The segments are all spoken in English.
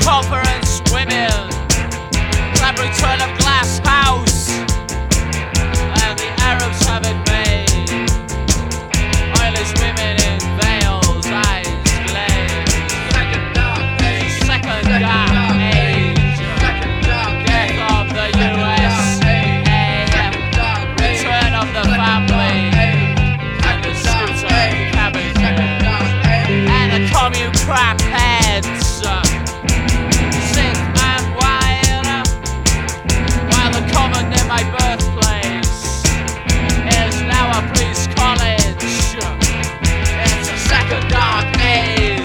conference women, glad return of glass house, and the Arabs have it made. Eyeless women in veils, eyes glazed. Second dark age. Death of the USA. Return of the family. And the scooter cabbages. And the commune crap heads. Sick and wild. While the common near my birthplace is now a police college. It's a second dark age.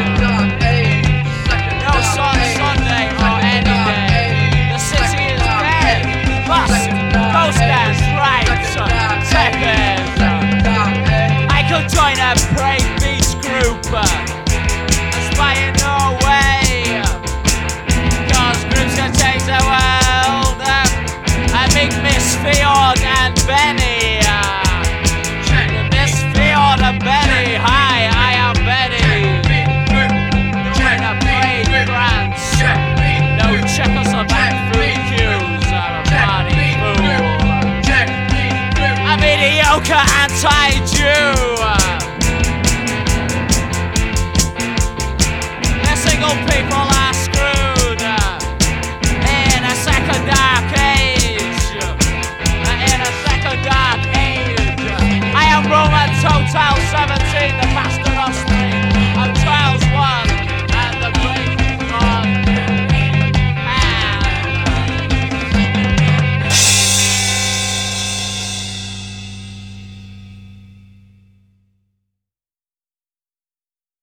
No sun Sunday or any day. The city is dead. Bust, posters, right. Second. I could join a brave beach group. Aspire no way. Cause groups can change the world. I make Miss Fjord and Benny. Miss Fjord and Benny. Hi, I am Benny. Doing a brave France. No Czechoslovak food queues. I'm a party fool. I'm mediocre anti-Jew. The single people are screwed in a second dark age. In a second dark age. I am Roman Total 7.